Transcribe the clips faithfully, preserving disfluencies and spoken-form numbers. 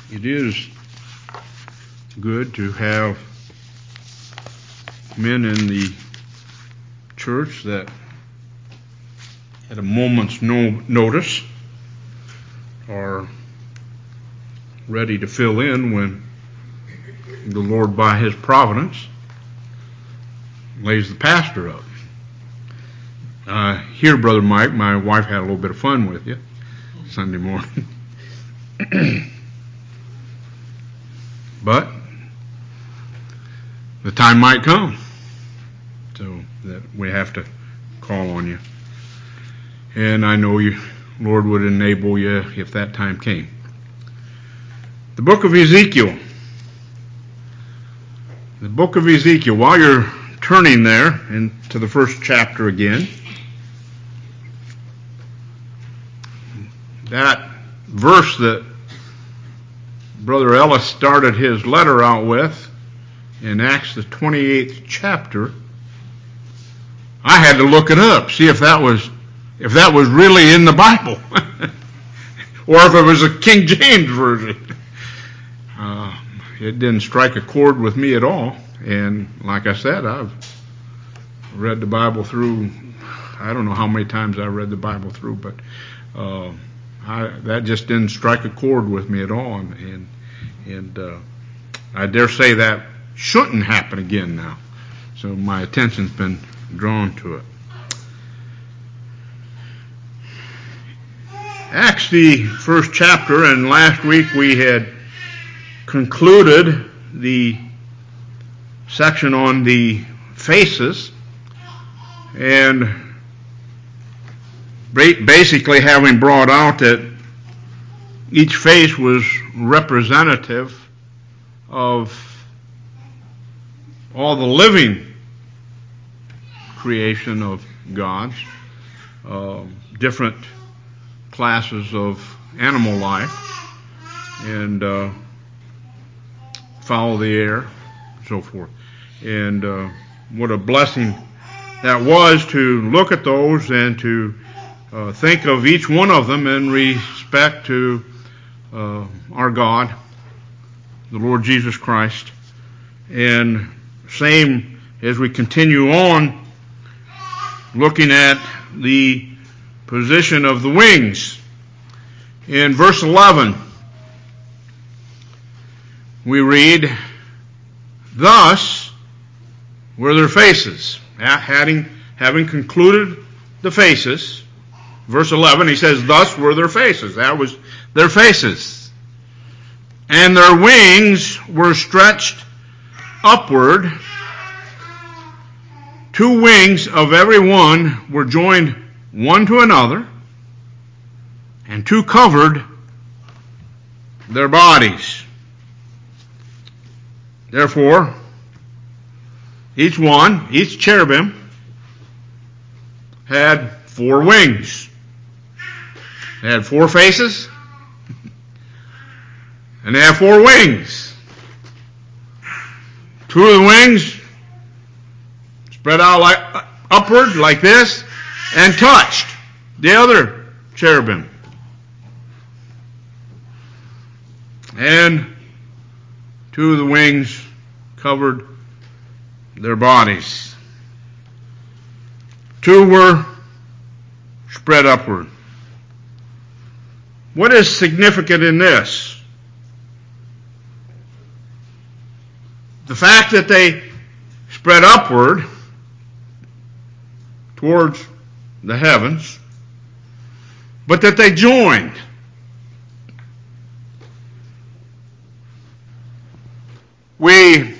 It is good to have men in the church that at a moment's no notice are ready to fill in when the Lord, by His providence, lays the pastor up. Uh, here, Brother Mike, my wife had a little bit of fun with you Sunday morning. But the time might come so that we have to call on you. And I know you, Lord would enable you if that time came. The book of Ezekiel. The book of Ezekiel. While you're turning there into the first chapter again, that verse that Brother Ellis started his letter out with in Acts the twenty-eighth chapter, I had to look it up, see if that was if that was really in the Bible, or if it was a King James version. Uh, it didn't strike a chord with me at all, and like I said, I've read the Bible through. I don't know how many times I read the Bible through, but uh, I, that just didn't strike a chord with me at all, and and, and uh, I dare say that shouldn't happen again now. So my attention's been drawn to it. Acts, the first chapter, and last week we had concluded the section on the faces, and basically having brought out that each face was representative of all the living creation of God's, uh, different classes of animal life, and uh, fowl of the air, and so forth. And uh, what a blessing that was to look at those and to uh, think of each one of them in respect to uh, our God, the Lord Jesus Christ. And same as we continue on looking at the position of the wings. In verse eleven, we read, "Thus were their faces." Having, having concluded the faces, verse eleven, he says, "Thus were their faces." That was their faces. "And their wings were stretched upward. Two wings of every one were joined one to another, and two covered their bodies. Therefore, each one, each cherubim, had four wings. They had four faces, and they have four wings. Two of the wings spread out like upward like this, and touched the other cherubim. And two of the wings covered their bodies. Two were spread upward. What is significant in this? The fact that they spread upward towards the heavens, but that they joined. We,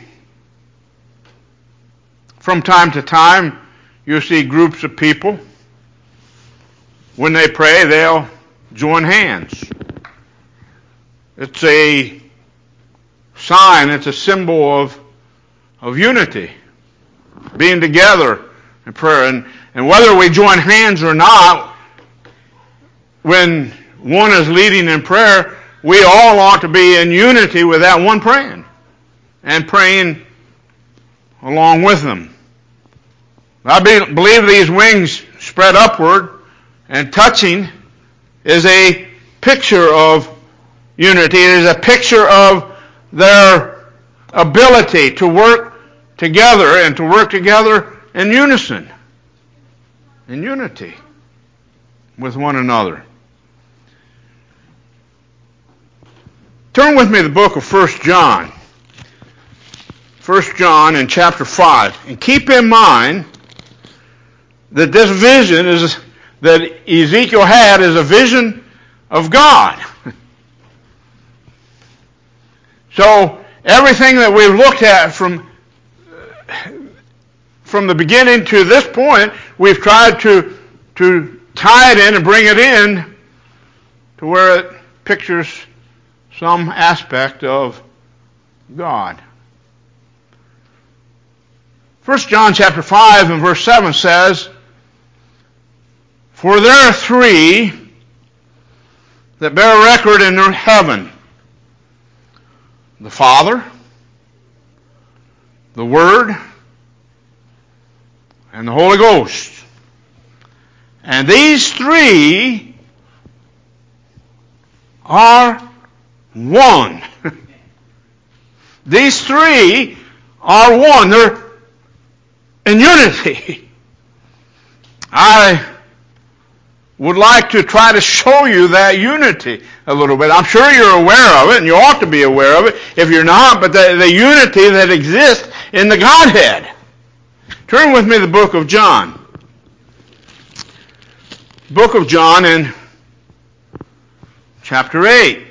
from time to time, you see groups of people, when they pray, they'll join hands. It's a sign, it's a symbol of, of unity, being together in prayer. And, and whether we join hands or not, when one is leading in prayer, we all ought to be in unity with that one praying, and praying along with them. I be, believe these wings spread upward and touching is a picture of unity. It is a picture of their ability to work together and to work together in unison, in unity with one another. Turn with me to the book of First John. First John in chapter five. And keep in mind that this vision is that Ezekiel had is a vision of God. So everything that we've looked at from from the beginning to this point, we've tried to to tie it in and bring it in to where it pictures some aspect of God. First John chapter five and verse seven says, "For there are three that bear record in heaven, the Father, the Word, and the Holy Ghost. And these three are one." These three are one. They're in unity. I would like to try to show you that unity a little bit. I'm sure you're aware of it, and you ought to be aware of it if you're not, but the, the unity that exists in the Godhead. Turn with me to the book of John. Book of John in chapter eight.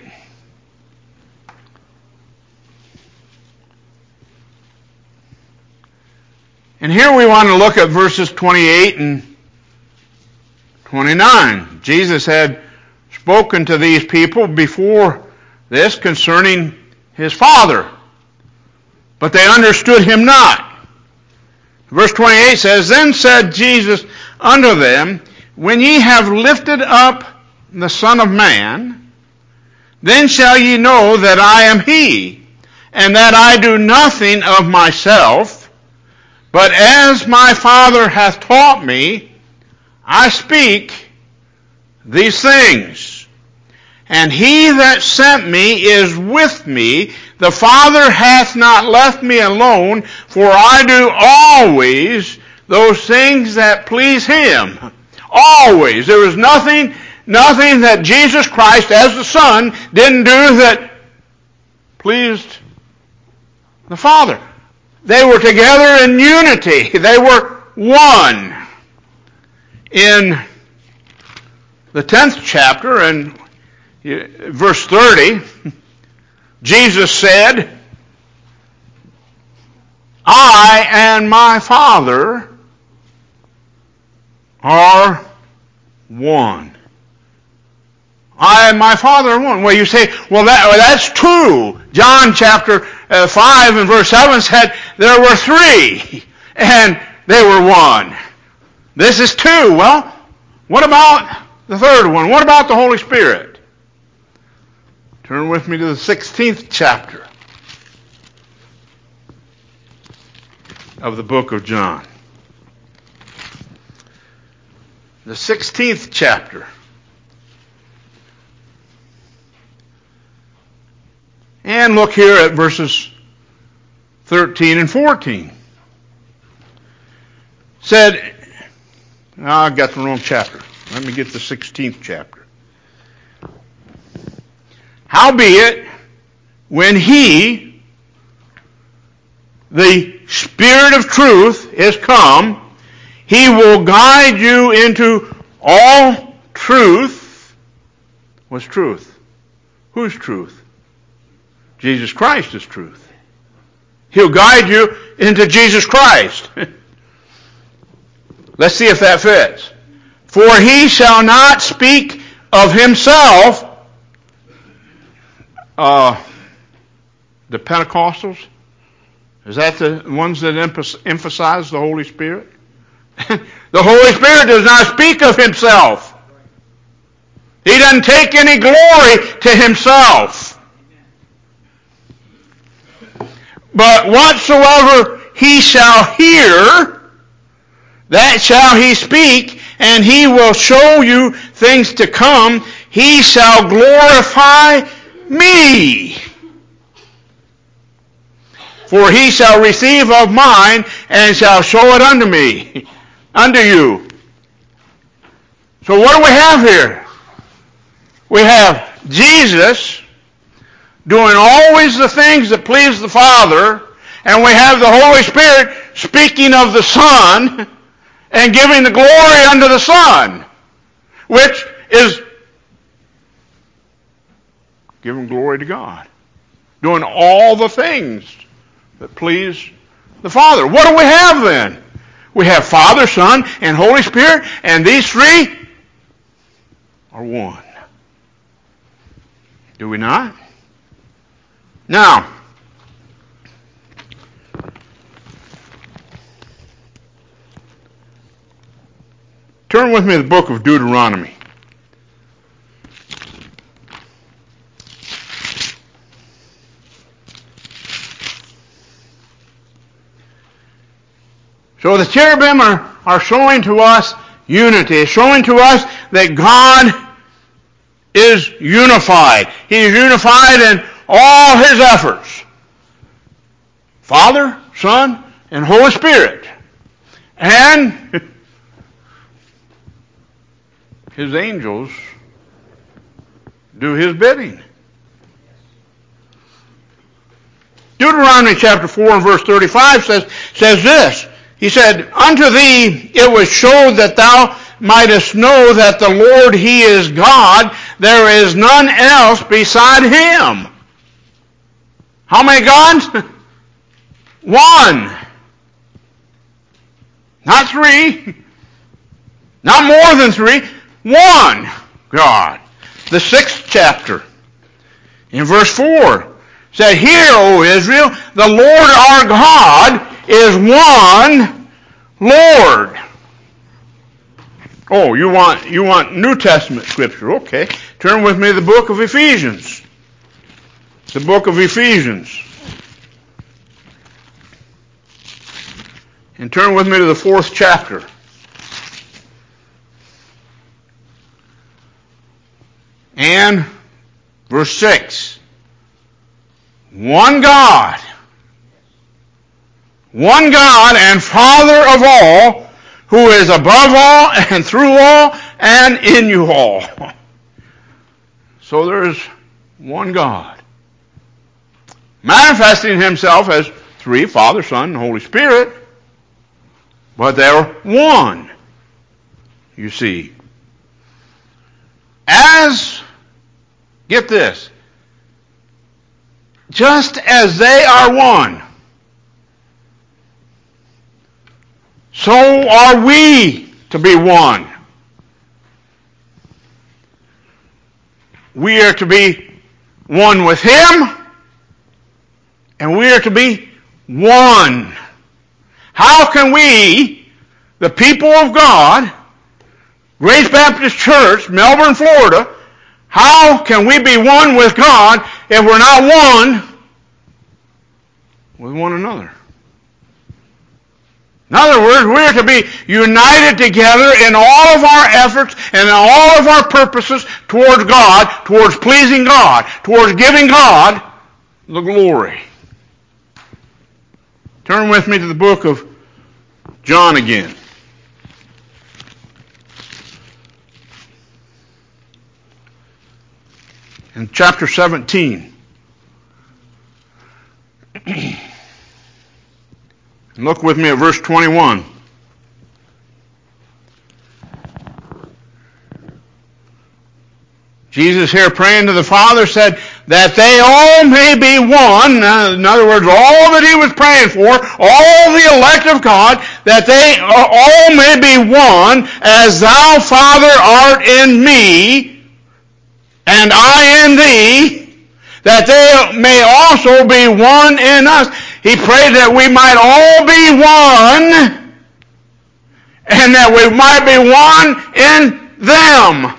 And here we want to look at verses twenty-eight and twenty-nine. Jesus had spoken to these people before this concerning his Father, but they understood him not. Verse twenty-eight says, "Then said Jesus unto them, When ye have lifted up the Son of Man, then shall ye know that I am he, and that I do nothing of myself, but as my Father hath taught me, I speak these things. And he that sent me is with me. The Father hath not left me alone, for I do always those things that please him." Always. There was nothing, nothing that Jesus Christ as the Son didn't do that pleased the Father. They were together in unity. They were one. In the tenth chapter and verse thirty, Jesus said, "I and my Father are one." I and my Father are one. Well, you say, well, that, well that's true. John chapter uh, five and verse seven said there were three, and they were one. This is two. Well, what about the third one? What about the Holy Spirit? Turn with me to the sixteenth chapter of the book of John. The sixteenth chapter. And look here at verses thirteen and fourteen. Said, oh, I got the wrong chapter. Let me get the sixteenth chapter. "Howbeit, when he, the Spirit of truth, is come, he will guide you into all truth." What's truth? Who's truth? Jesus Christ is truth. He'll guide you into Jesus Christ. Let's see if that fits. "For he shall not speak of himself." Uh, the Pentecostals? Is that the ones that emphasize the Holy Spirit? The Holy Spirit does not speak of himself. He doesn't take any glory to himself. "But whatsoever he shall hear, that shall he speak, and he will show you things to come. He shall glorify me. For he shall receive of mine, and shall show it unto me, unto you. So what do we have here? We have Jesus doing always the things that please the Father, and we have the Holy Spirit speaking of the Son and giving the glory unto the Son, which is giving glory to God. Doing all the things that please the Father. What do we have then? We have Father, Son, and Holy Spirit, and these three are one. Do we not? Now, turn with me to the book of Deuteronomy. So the cherubim are, are showing to us unity, showing to us that God is unified. He is unified in all his efforts. Father, Son, and Holy Spirit. And his angels do his bidding. Deuteronomy chapter four and verse thirty-five says, says this. He said, unto thee it was showed that thou mightest know that the Lord, he is God. There is none else beside him. How many gods? One. Not three. Not more than three. One God. The sixth chapter, in verse four, said, hear, O Israel, the Lord our God is one Lord. Oh, you want you want New Testament scripture. Okay. Turn with me to the book of Ephesians. The book of Ephesians. And turn with me to the fourth chapter. And verse six. One God. One God and Father of all, who is above all and through all and in you all. So there is one God, manifesting himself as three, Father, Son, and Holy Spirit, but they're one, you see. As, get this, just as they are one, so are we to be one. We are to be one with him, and we are to be one. How can we, the people of God, Grace Baptist Church, Melbourne, Florida, how can we be one with God if we're not one with one another? In other words, we're to be united together in all of our efforts and in all of our purposes towards God, towards pleasing God, towards giving God the glory. Turn with me to the book of John again. In chapter seventeen. Look with me at verse twenty-one. Jesus here praying to the Father said that they all may be one. In other words, all that he was praying for, all the elect of God, that they all may be one, as thou, Father, art in me, and I in thee, that they may also be one in us. He prayed that we might all be one, and that we might be one in them.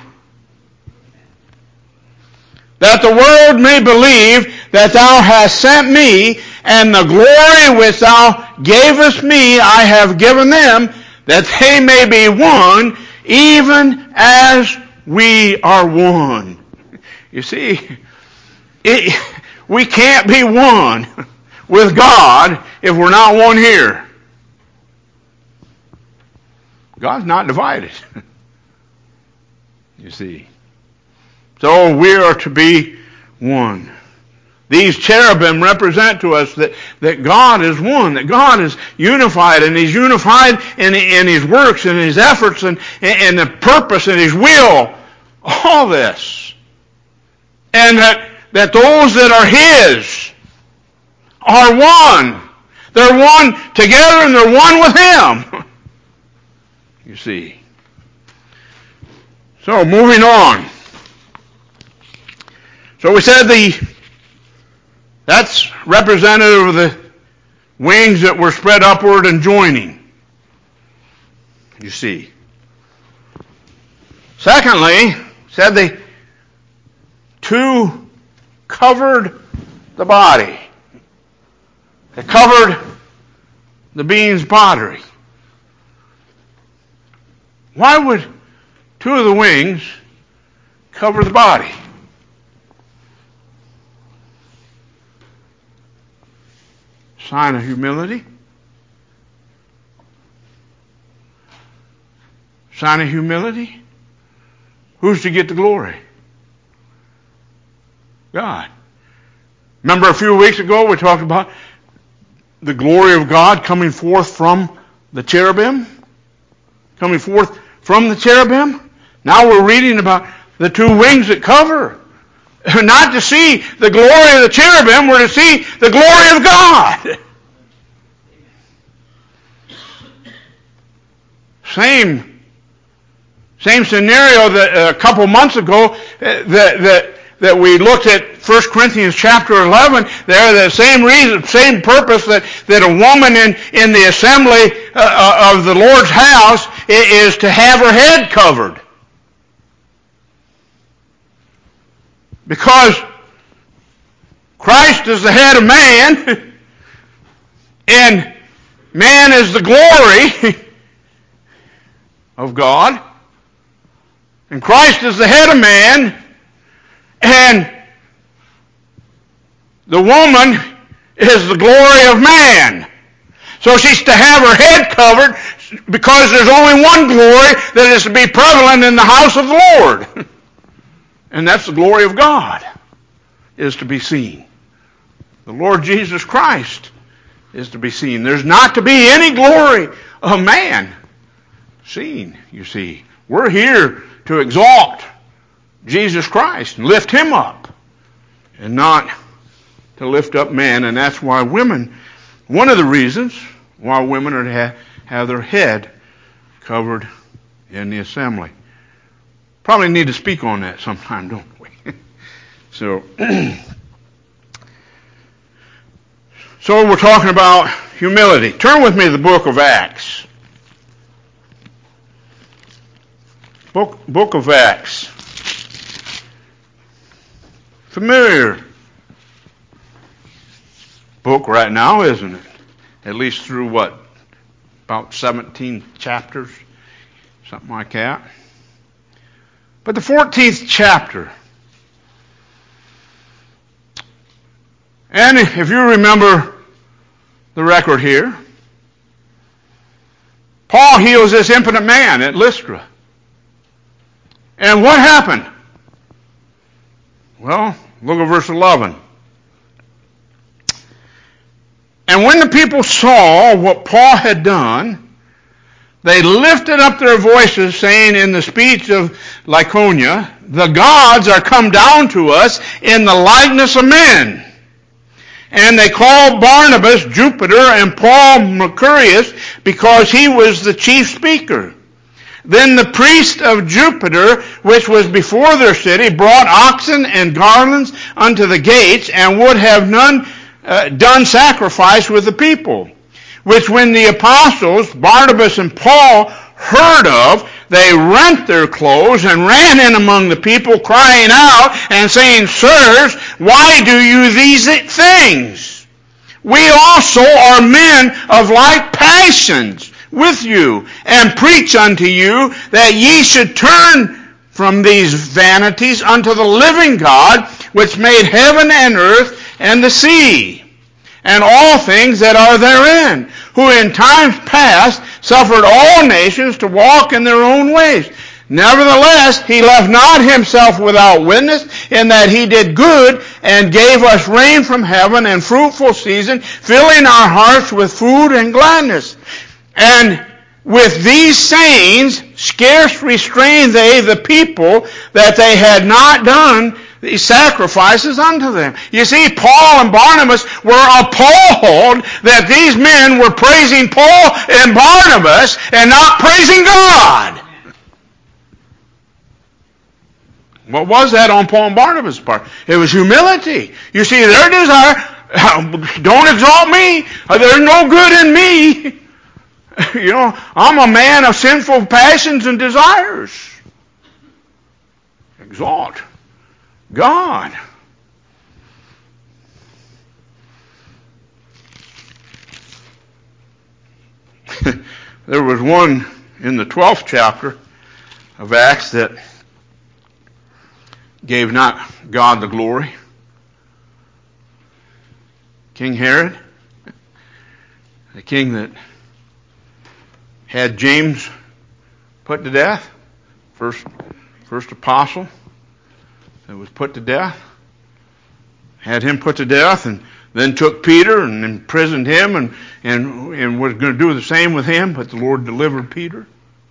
That the world may believe that thou hast sent me, and the glory which thou gavest me I have given them, that they may be one, even as we are one. You see, it, we can't be one with God if we're not one here. God's not divided. You see. So we are to be one. These cherubim represent to us that, that God is one, that God is unified, and He's unified in, in His works and His efforts and, and the purpose and His will. All this. And that, that those that are His are one. They're one together and they're one with Him. You see. So, moving on. So we said the that's representative of the wings that were spread upward and joining. You see. Secondly, said the two covered the body. They covered the being's body. Why would two of the wings cover the body? Sign of humility. Sign of humility. Who's to get the glory? God. Remember a few weeks ago we talked about the glory of God coming forth from the cherubim? Coming forth from the cherubim? Now we're reading about the two wings that cover. Not to see the glory of the cherubim, we're to see the glory of God. Same, same scenario that a couple months ago that, that, that we looked at First Corinthians chapter eleven. There, the same reason, same purpose that, that a woman in, in the assembly uh, of the Lord's house is to have her head covered. Because Christ is the head of man, and man is the glory of God, and Christ is the head of man, and the woman is the glory of man. So she's to have her head covered because there's only one glory that is to be prevalent in the house of the Lord. And that's the glory of God is to be seen. The Lord Jesus Christ is to be seen. There's not to be any glory of man seen, you see. We're here to exalt Jesus Christ and lift Him up and not to lift up man. And that's why women, one of the reasons why women are to have, have their head covered in the assembly. Probably need to speak on that sometime, don't we? so, so we're talking about humility. Turn with me to the book of Acts. Book, book of Acts. Familiar book right now, isn't it? At least through what? About seventeen chapters? Something like that. But the fourteenth chapter. And if you remember the record here, Paul heals this impotent man at Lystra. And what happened? Well, look at verse eleven. And when the people saw what Paul had done, they lifted up their voices, saying in the speech of Lycaonia, the gods are come down to us in the likeness of men. And they called Barnabas Jupiter and Paul Mercurius because he was the chief speaker. Then the priest of Jupiter, which was before their city, brought oxen and garlands unto the gates, and would have none uh, done sacrifice with the people. Which when the apostles, Barnabas and Paul, heard of, they rent their clothes and ran in among the people, crying out and saying, Sirs, why do you these things? We also are men of like passions with you, and preach unto you that ye should turn from these vanities unto the living God, which made heaven and earth and the sea, and all things that are therein, who in times past suffered all nations to walk in their own ways. Nevertheless, he left not himself without witness, in that he did good and gave us rain from heaven and fruitful season, filling our hearts with food and gladness. And with these sayings scarce restrained they the people, that they had not done these sacrifices unto them. You see, Paul and Barnabas were appalled that these men were praising Paul and Barnabas and not praising God. What was that on Paul and Barnabas' part? It was humility. You see, their desire, don't exalt me. There's no good in me. You know, I'm a man of sinful passions and desires. Exalt God. There was one in the twelfth chapter of Acts that gave not God the glory. King Herod, the king that had James put to death, first first apostle that was put to death, had him put to death, and then took Peter and imprisoned him, and, and, and was going to do the same with him, but the Lord delivered Peter.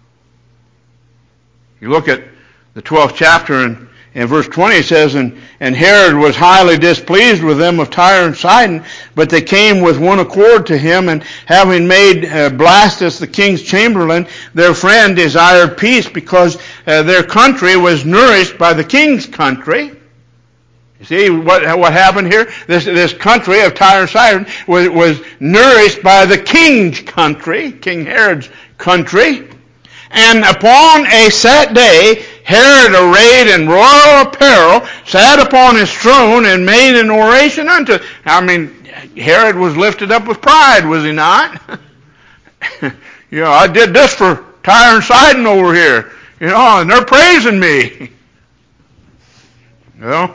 You look at the twelfth chapter, and in verse twenty it says, and, and Herod was highly displeased with them of Tyre and Sidon, but they came with one accord to him, and having made uh, Blastus the king's chamberlain, their friend desired peace, because uh, their country was nourished by the king's country. You see what, what happened here? This, this country of Tyre and Sidon was, was nourished by the king's country, King Herod's country. And upon a set day, Herod, arrayed in royal apparel, sat upon his throne and made an oration unto. I mean, Herod was lifted up with pride, was he not? You know, I did this for Tyre and Sidon over here, you know, and they're praising me. You know?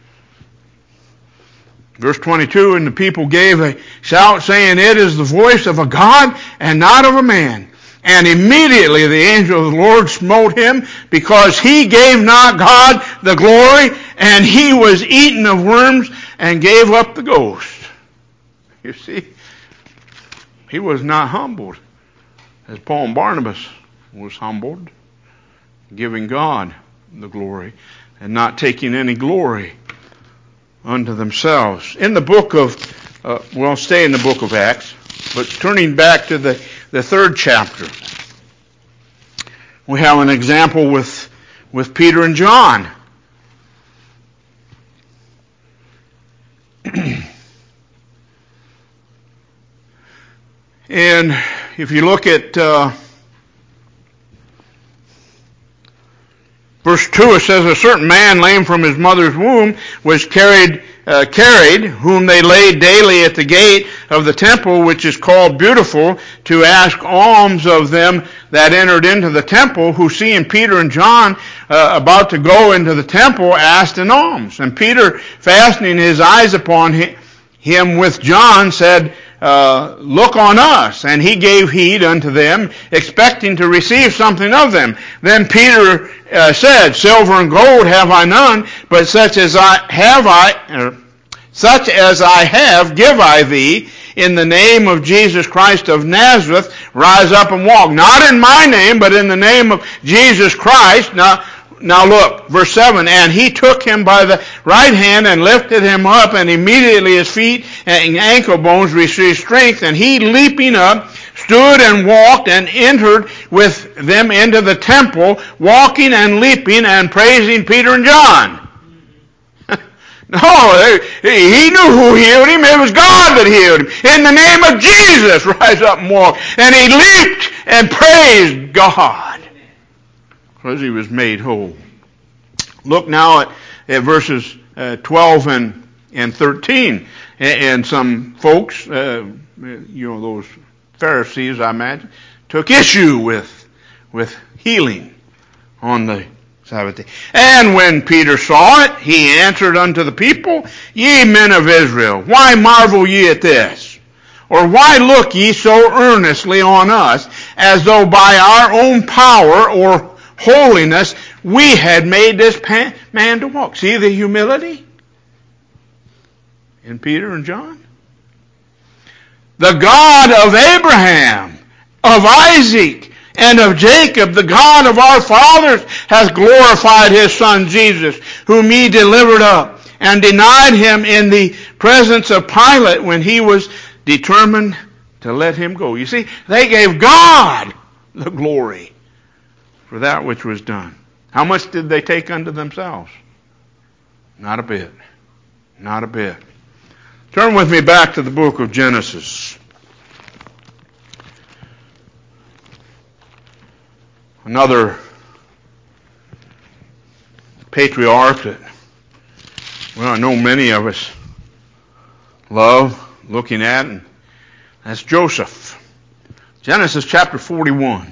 Verse twenty-two, and the people gave a shout, saying, it is the voice of a God and not of a man. And immediately the angel of the Lord smote him, because he gave not God the glory, and he was eaten of worms and gave up the ghost. You see, he was not humbled, as Paul and Barnabas was humbled, giving God the glory and not taking any glory unto themselves. In the book of, uh, well, stay in the book of Acts, but turning back to the The third chapter, we have an example with, with Peter and John. And if you look at uh, verse two, it says, a certain man lame from his mother's womb was carried Uh, carried, whom they laid daily at the gate of the temple, which is called Beautiful, to ask alms of them that entered into the temple, who seeing Peter and John uh, about to go into the temple, asked an alms. And Peter, fastening his eyes upon him with John, said, uh, look on us. And he gave heed unto them, expecting to receive something of them. Then Peter uh, said, silver and gold have I none, but such as I have I, er, such as I have give I thee. In the name of Jesus Christ of Nazareth, rise up and walk. Not in my name, but in the name of Jesus Christ. Now, Now look, verse seven, and he took him by the right hand and lifted him up, and immediately his feet and ankle bones received strength, and he, leaping up, stood and walked and entered with them into the temple, walking and leaping and praising Peter and John. No, he knew who healed him. It was God that healed him. In the name of Jesus, rise up and walk. And he leaped and praised God, because he was made whole. Look now at, at verses uh, twelve and, and thirteen. And, and some folks, uh, you know, those Pharisees, I imagine, took issue with, with healing on the seventeen. And when Peter saw it, he answered unto the people, Ye men of Israel, why marvel ye at this? Or why look ye so earnestly on us, as though by our own power or holiness we had made this man to walk? See the humility in Peter and John? The God of Abraham, of Isaac, and of Jacob, the God of our fathers, has glorified his Son Jesus, whom he delivered up, and denied him in the presence of Pilate when he was determined to let him go. You see, they gave God the glory for that which was done. How much did they take unto themselves? Not a bit. Not a bit. Turn with me back to the book of Genesis. Another patriarch that, well, I know many of us love looking at, and that's Joseph. Genesis chapter forty-one.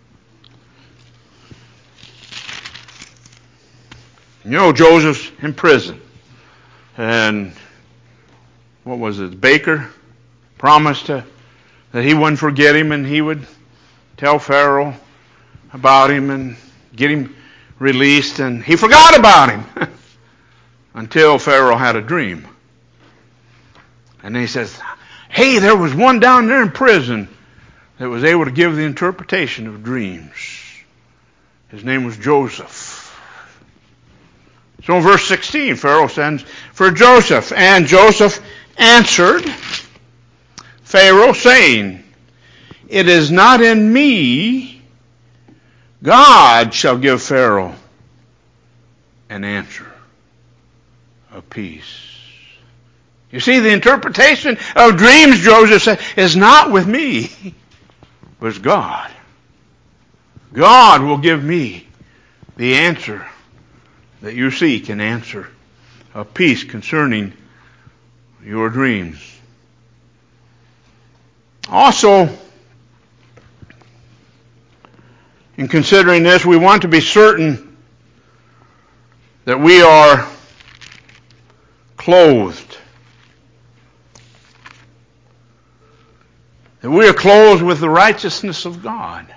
You know, Joseph's in prison. And what was it? The baker promised to, that he wouldn't forget him and he would tell Pharaoh about him and get him released. And he forgot about him until Pharaoh had a dream. And he says, hey, there was one down there in prison that was able to give the interpretation of dreams. His name was Joseph. So in verse sixteen, Pharaoh sends for Joseph. And Joseph answered Pharaoh, saying, It is not in me. God shall give Pharaoh an answer of peace. You see, the interpretation of dreams, Joseph said, is not with me, but it's God. God will give me the answer that you seek, an answer of peace concerning your dreams. Also, in considering this, we want to be certain that we are clothed. That we are clothed with the righteousness of God.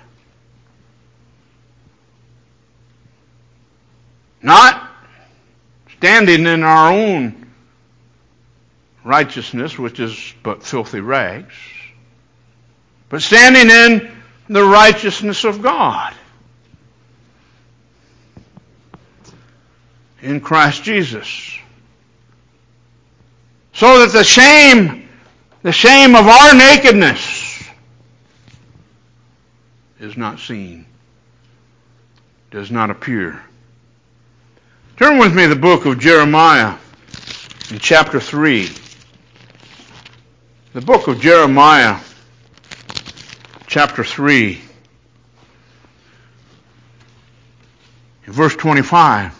Not standing in our own righteousness, which is but filthy rags, but standing in the righteousness of God in Christ Jesus. So that the shame, the shame of our nakedness is not seen, does not appear. Turn with me to the book of Jeremiah in chapter three. The book of Jeremiah, chapter three, in verse twenty-five.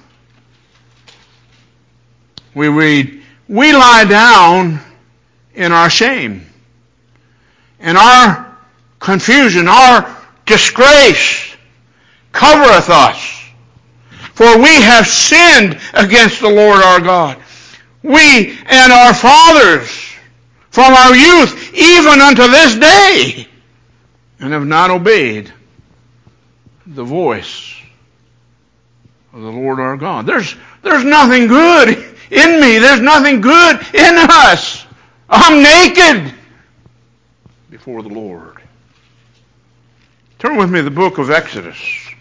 We read, We lie down in our shame, and our confusion, our disgrace covereth us. For we have sinned against the Lord our God. We and our fathers from our youth, even unto this day, and have not obeyed the voice of the Lord our God. There's, there's nothing good in me. There's nothing good in us. I'm naked before the Lord. Turn with me to the book of Exodus.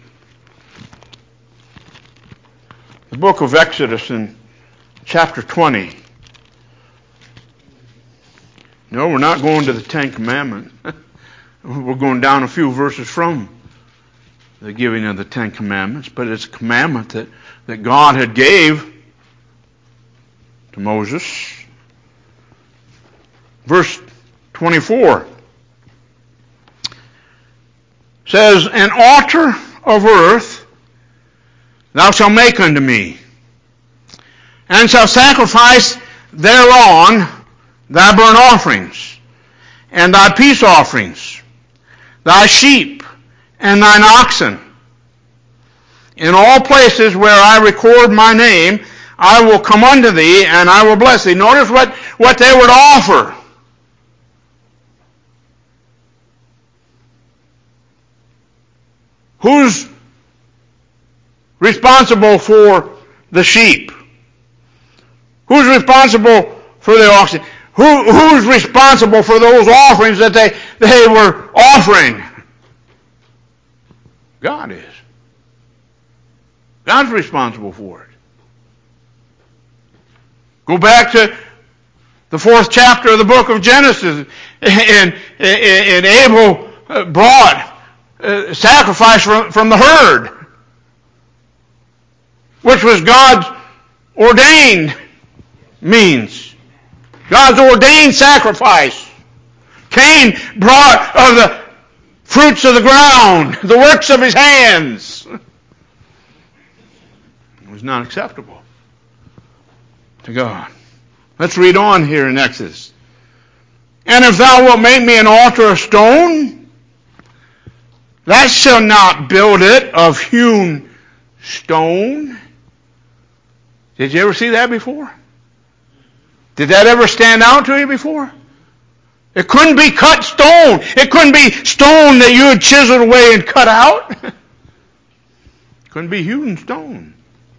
The book of Exodus in chapter twenty. No, we're not going to the Ten Commandments. We're going down a few verses from the giving of the Ten Commandments, but it's a commandment that, that God had gave to Moses. Verse twenty-four says, An altar of earth thou shalt make unto me, and shalt sacrifice thereon thy burnt offerings, and thy peace offerings, thy sheep, and thine oxen, in all places where I record my name, I will come unto thee, and I will bless thee. Notice what, what they would offer. Who's responsible for the sheep? Who's responsible for the oxen? Who, who's responsible for those offerings that they, they were offering? God is. God's responsible for it. Go back to the fourth chapter of the book of Genesis, and, and, and Abel brought uh, sacrifice from, from the herd, which was God's ordained means. God's ordained sacrifice. Cain brought of the fruits of the ground, the works of his hands. It was not acceptable to God. Let's read on here in Exodus. And if thou wilt make me an altar of stone, thou shalt not build it of hewn stone. Did you ever see that before? Did that ever stand out to you before? It couldn't be cut stone. It couldn't be stone that you had chiseled away and cut out. It couldn't be hewn stone.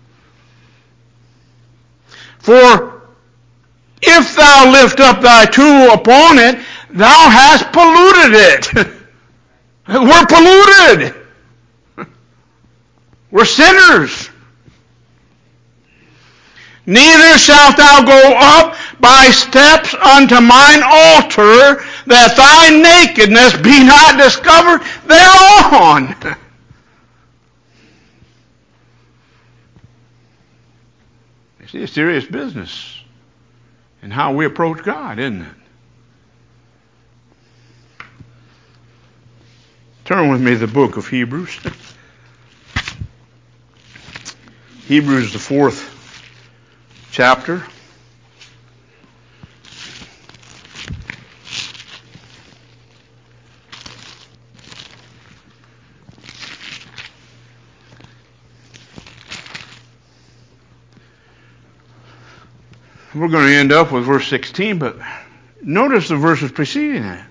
For if thou lift up thy tool upon it, thou hast polluted it. We're polluted. We're sinners. Neither shalt thou go up by steps unto mine altar, that thy nakedness be not discovered thereon. You see, it's serious business in how we approach God, isn't it? Turn with me to the book of Hebrews. Hebrews, the fourth chapter. We're going to end up with verse sixteen, but notice the verses preceding that.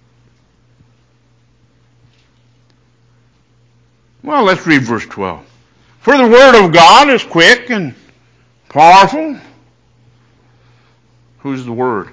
Well, let's read verse twelve. For the word of God is quick and powerful. Who's the Word?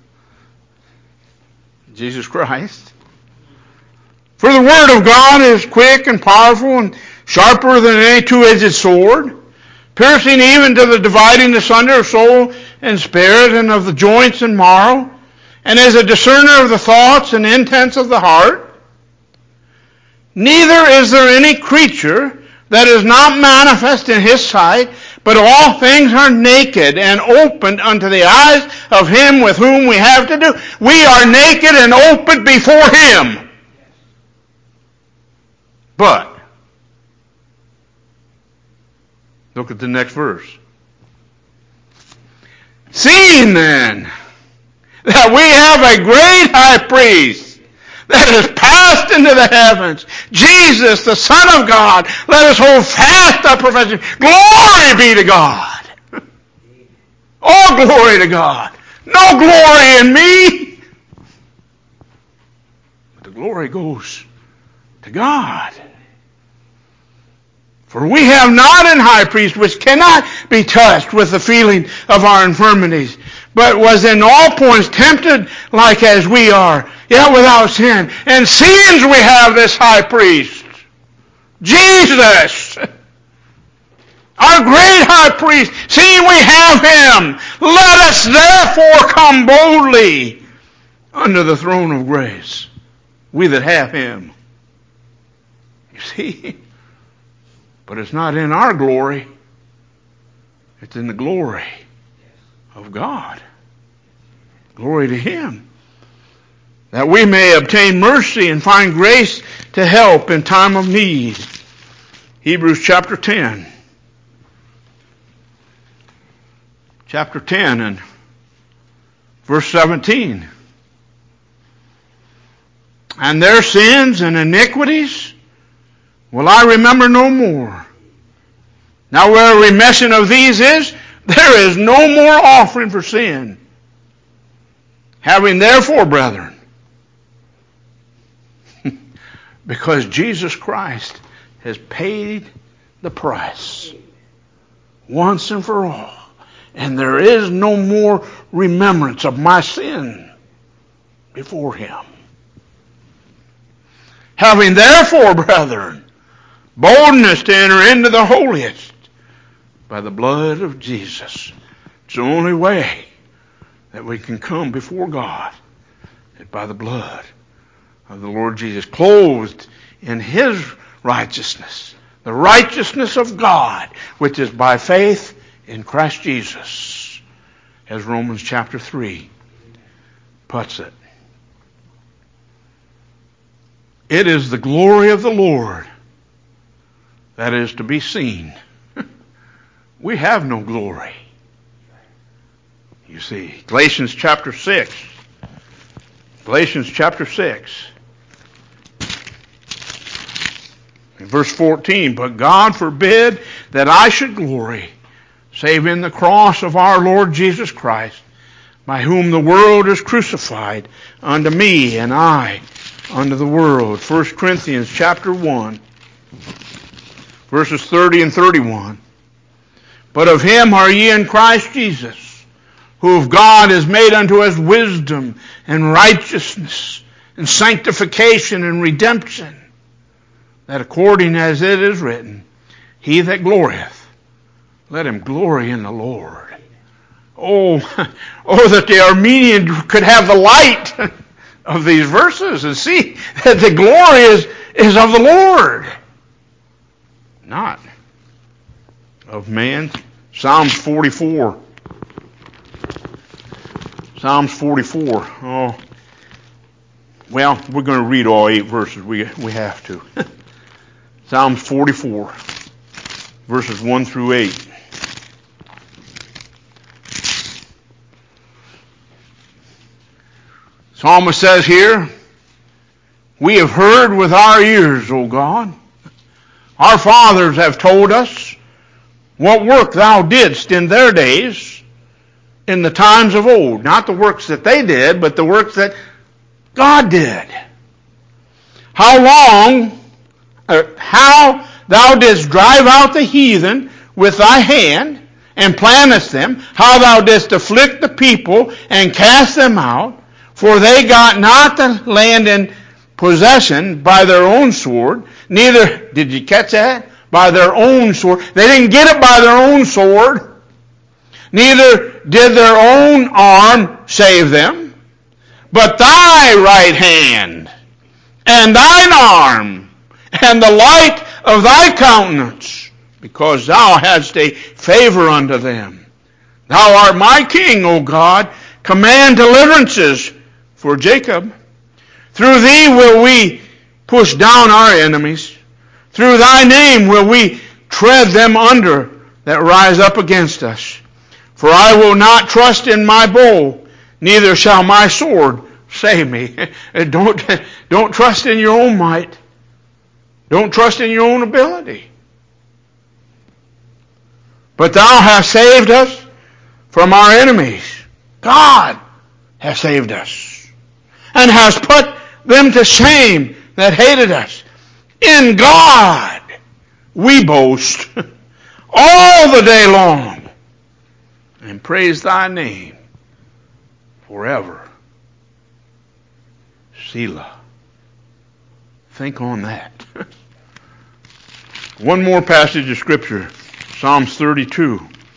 Jesus Christ. For the Word of God is quick and powerful and sharper than any two-edged sword, piercing even to the dividing asunder of soul and spirit and of the joints and marrow, and is a discerner of the thoughts and intents of the heart. Neither is there any creature that is not manifest in his sight, but all things are naked and opened unto the eyes of him with whom we have to do. We are naked and opened before him. But, look at the next verse. Seeing then that we have a great high priest that has passed into the heavens, Jesus, the Son of God, let us hold fast our profession. Glory be to God. All glory to God. No glory in me. But the glory goes to God. For we have not an high priest which cannot be touched with the feeling of our infirmities, but was in all points tempted like as we are, yet without sin. And seeing we have this high priest, Jesus, our great high priest, seeing we have him, let us therefore come boldly unto the throne of grace, we that have him. You see? But it's not in our glory. It's in the glory of God. Glory to him. That we may obtain mercy and find grace to help in time of need. Hebrews chapter ten. Chapter ten and verse seventeen. And their sins and iniquities will I remember no more. Now where a remission of these is, there is no more offering for sin. Having therefore, brethren, because Jesus Christ has paid the price once and for all, and there is no more remembrance of my sin before him. Having therefore, brethren, boldness to enter into the holiest by the blood of Jesus. It's the only way that we can come before God, is by the blood of the Lord Jesus, clothed in his righteousness, the righteousness of God, which is by faith in Christ Jesus, as Romans chapter three puts it. It is the glory of the Lord that is to be seen. We have no glory. You see, Galatians chapter six. Galatians chapter six. Verse fourteen, but God forbid that I should glory, save in the cross of our Lord Jesus Christ, by whom the world is crucified unto me, and I unto the world. First Corinthians chapter one, verses thirty and thirty-one. But of him are ye in Christ Jesus, who of God is made unto us wisdom and righteousness and sanctification and redemption, that according as it is written, he that glorieth, let him glory in the Lord. Oh, oh, that the Armenian could have the light of these verses and see that the glory is, is of the Lord, not of man. Psalms forty-four. Psalms forty-four. Oh, well, we're going to read all eight verses. We we have to. Psalms forty-four, verses one through eight. Psalmist says here, we have heard with our ears, O God. Our fathers have told us what work thou didst in their days, in the times of old. Not the works that they did, but the works that God did. How long, uh, how thou didst drive out the heathen with thy hand, and plantest them, how thou didst afflict the people, and cast them out, for they got not the land in possession by their own sword, neither, did you catch that? By their own sword. They didn't get it by their own sword. Neither did their own arm save them, but thy right hand, and thine arm, and the light of thy countenance, because thou hadst a favor unto them. Thou art my king, O God. Command deliverances for Jacob. Through thee will we push down our enemies. Through thy name will we tread them under that rise up against us. For I will not trust in my bow, neither shall my sword save me. Don't, don't trust in your own might. Don't trust in your own ability. But thou hast saved us from our enemies. God has saved us, and has put them to shame that hated us. In God we boast all the day long, and praise thy name forever. Selah. Think on that. One more passage of Scripture. Psalms thirty-two.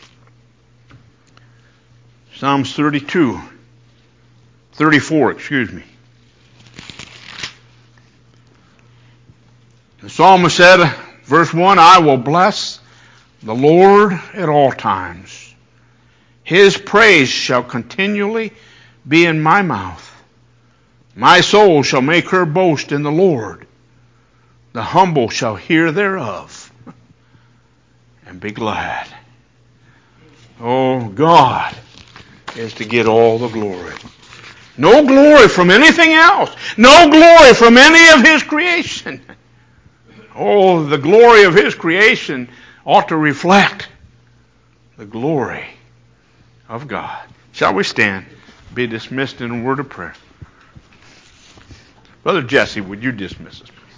Psalms thirty-two. thirty-four, excuse me. The psalmist said, verse one, I will bless the Lord at all times. His praise shall continually be in my mouth. My soul shall make her boast in the Lord. The humble shall hear thereof and be glad. Oh, God is to get all the glory. No glory from anything else. No glory from any of his creation. Oh, the glory of his creation ought to reflect the glory of God. Shall we stand? Be dismissed in a word of prayer. Brother Jesse, would you dismiss us, please?